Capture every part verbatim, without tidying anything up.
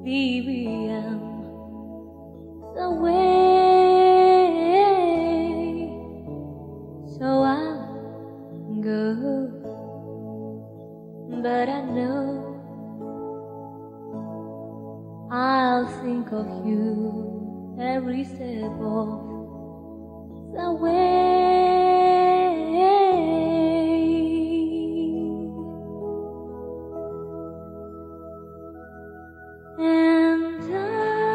Vivian away, so I'll go. But I know I'll think of you every step of the way. And I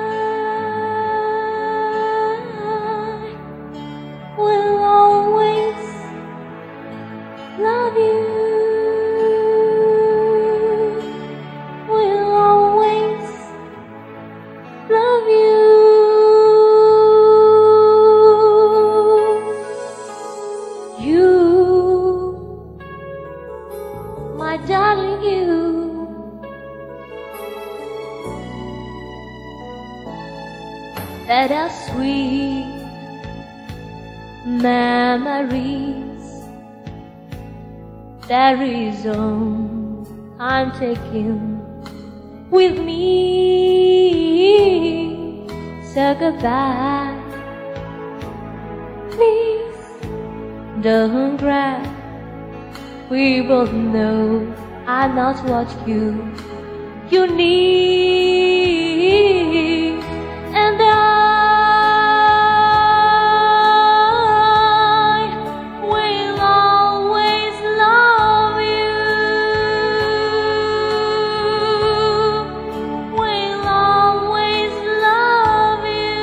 will always love you, will always love you. You, my darling, you. That are sweet memories. That is all I'm taking with me. So goodbye, please don't cry. We both know I'm not what you you need, and I will always love you, will always love you.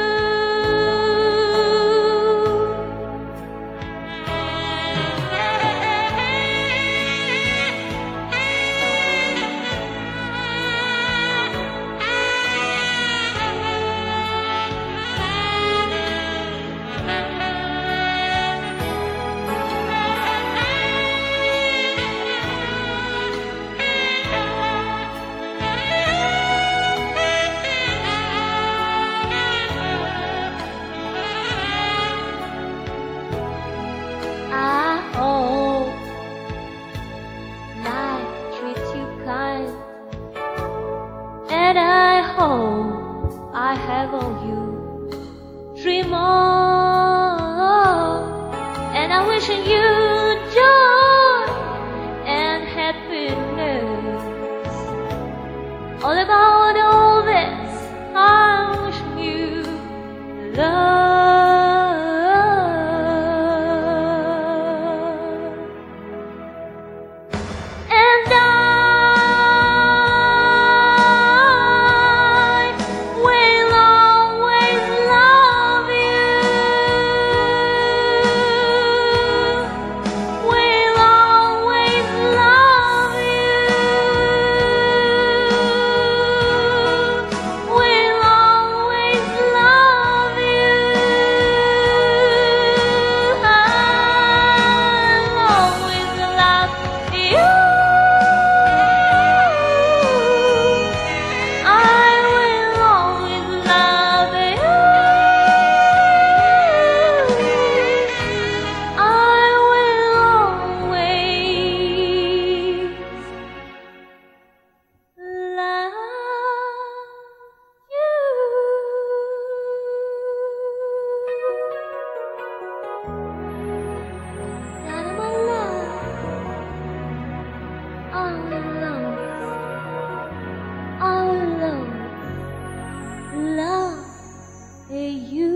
I hope life treats you kind, and I hope I have all you dream of, and I wish you joy and happiness. All about all this, I wish you love. And I will always love you, will always love you, will always love you. I'll always love you. I will always love you. I will always love you. Not my love, I will love, I will love, love you.